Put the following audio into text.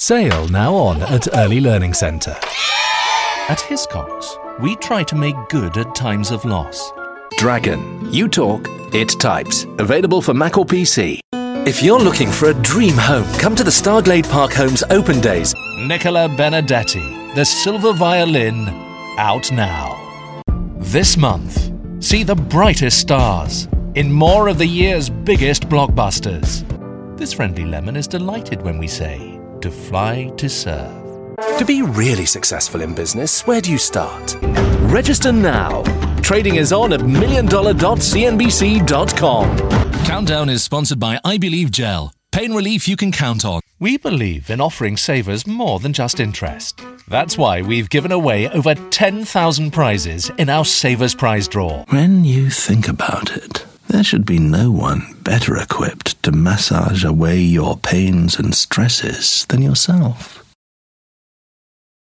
Sale now on at Early Learning Centre. At Hiscox, we try to make good at times of loss. Dragon. You talk, it types. Available for Mac or PC. If you're looking for a dream home, come to the Starglade Park Homes Open Days. Nicola Benedetti, The Silver Violin, out now. This month, see the brightest stars in more of the year's biggest blockbusters. This friendly lemon is delighted when we say, to fly to serve. To be really successful in business, where do you start? Register now. Trading is on at milliondollar.cnbc.com. Countdown is sponsored by I Believe Gel. Pain relief you can count on. We believe in offering savers more than just interest. That's why we've given away over 10,000 prizes in our Savers Prize Draw. When you think about it, there should be no one better equipped to massage away your pains and stresses than yourself.